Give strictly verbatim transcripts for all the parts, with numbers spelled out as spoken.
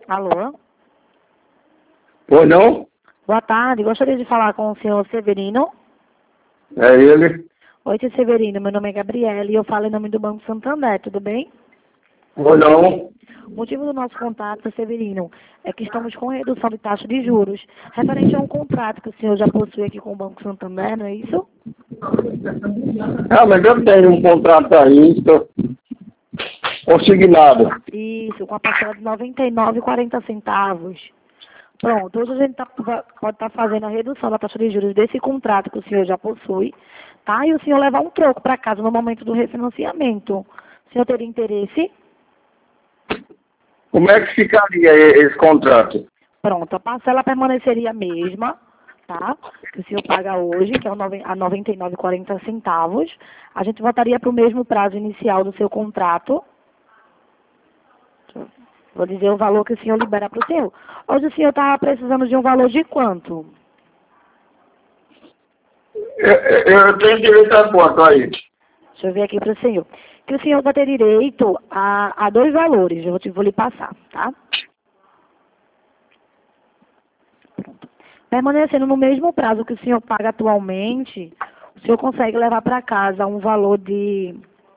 Alô? Ou não? Boa tarde, gostaria de falar com o senhor Severino. É ele. Oi, senhor Severino, meu nome é Gabriela e eu falo em nome do Banco Santander, tudo bem? Ou não? O motivo do nosso contato, Severino, é que estamos com redução de taxa de juros, referente a um contrato que o senhor já possui aqui com o Banco Santander, não é isso? Ah, mas eu tenho um contrato aí, estou consignado. Isso, com a parcela de noventa e nove reais e quarenta centavos. Pronto, hoje a gente tá, pode estar fazendo a redução da taxa de juros desse contrato que o senhor já possui, tá? E o senhor levar um troco para casa no momento do refinanciamento. O senhor teria interesse? Como é que ficaria e- esse contrato? Pronto, a parcela permaneceria a mesma, tá? Que o senhor paga hoje, que é o nove- a noventa e nove reais e quarenta centavos. A gente voltaria para o mesmo prazo inicial do seu contrato. Vou dizer o valor que o senhor libera para o senhor. Hoje o senhor está precisando de um valor de quanto? Eu, eu eu tenho direito a quanto aí? Deixa eu ver aqui para o senhor. Que o senhor vai ter direito a, a dois valores, eu vou, te, vou lhe passar, tá? Pronto. Permanecendo no mesmo prazo que o senhor paga atualmente, o senhor consegue levar para casa um valor de...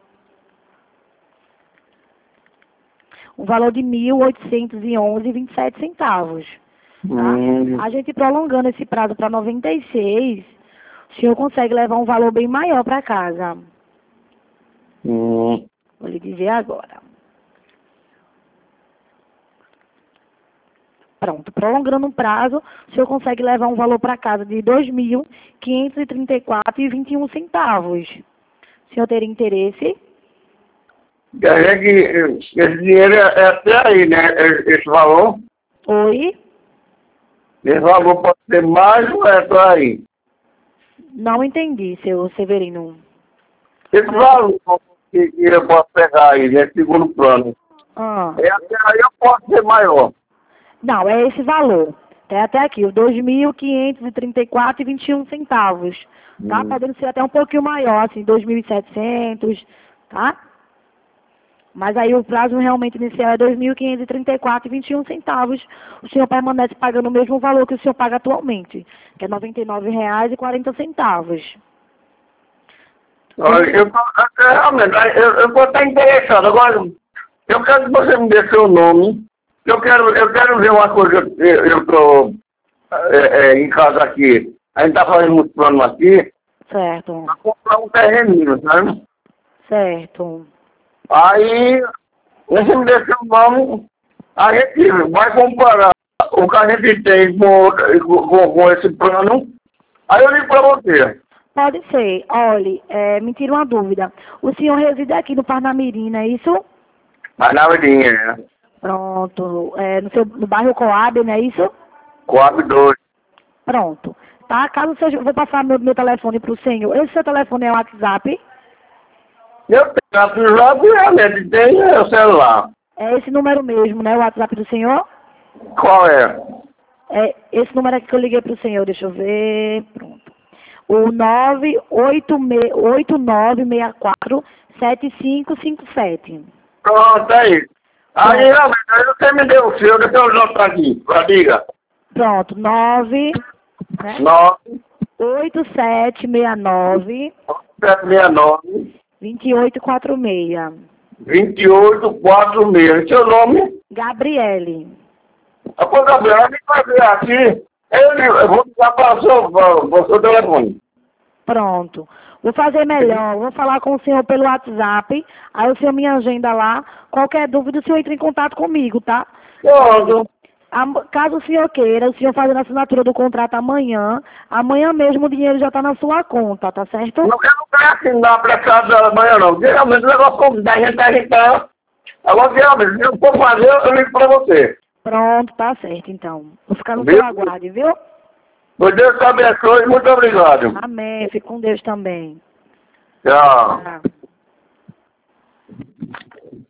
um valor de mil oitocentos e onze reais e vinte e sete centavos. Tá? Hum, A gente prolongando esse prazo para noventa e seis, o senhor consegue levar um valor bem maior para casa. hum. Vou lhe dizer agora. Pronto, prolongando o prazo, o senhor consegue levar um valor para casa de dois mil quinhentos e trinta e quatro reais e vinte e um centavos. O senhor teria interesse? É que esse dinheiro é é até aí, né? Esse esse valor. Oi? Esse valor pode ser mais ou é só aí? Não entendi, seu Severino. Esse valor que que eu posso pegar aí, nesse segundo plano, Ah, é até aí eu posso ser maior. não, é esse valor. Até, até aqui, o dois mil quinhentos e trinta e quatro reais e vinte e um centavos. Tá? Hum. Podendo ser até um pouquinho maior, assim, dois mil e setecentos, tá? Mas aí o prazo realmente inicial é dois mil quinhentos e trinta e quatro reais e vinte e um centavos. O senhor permanece pagando o mesmo valor que o senhor paga atualmente, que é noventa e nove reais e quarenta centavos. Olha, eu, eu- realmente, eu, eu vou estar interessado. Agora, eu quero que você me dê seu nome. Eu quero, eu quero ver uma coisa. Eu estou em casa aqui. A gente está fazendo uns planos aqui Certo, para comprar um terreninho, sabe? certo. Aí, você me dê seu nome, a gente vai comparar o que a gente tem com, outra- com, com- com esse plano. Aí eu ligo para você. Pode ser. Olhe, é, me tira uma dúvida. O senhor reside aqui no Parnamirim, não é isso? Mas na verdinha, né? Pronto. É, no, seu, no bairro Coab, não é isso? Coab dois. Pronto. Tá? Caso seja, eu vou passar meu, meu telefone para o senhor. Esse seu telefone é o WhatsApp? Eu tenho a WhatsApp e realmente tem o celular. É esse número mesmo, né? O WhatsApp do senhor? Qual é? É esse número aqui que eu liguei para o senhor. Deixa eu ver. Pronto. O nove oito nove seis quatro sete cinco cinco sete. Pronto, aí. Aí, Pronto. realmente, aí você me deu o seu, deixa eu anotar aqui. Pra diga. Pronto. nove, né? nove oito sete seis nove sete seis nove dois oito quatro seis. vinte e oito quarenta e seis. Seu nome? Gabriele. A pô, Gabriel, me fazer aqui. Eu, eu vou ligar para o seu, para o seu telefone. Pronto. Vou fazer melhor. Vou falar com o senhor pelo WhatsApp. Aí o senhor me agenda lá. Qualquer dúvida, o senhor entra em contato comigo, tá? Pronto. Am- Caso o senhor queira, o senhor fazendo a assinatura do contrato amanhã, amanhã mesmo o dinheiro já está na sua conta, tá certo? Não quero ficar assim, não apressado amanhã, não. Geralmente o negócio como da gente, a gente tá. Agora, geralmente, se eu for fazer, eu ligo para você. Pronto, tá certo então. Vou ficar no Viu? seu aguarde, viu? Pois Deus te abençoe. Muito obrigado. Amém. Fique com Deus também. Tchau. Tá.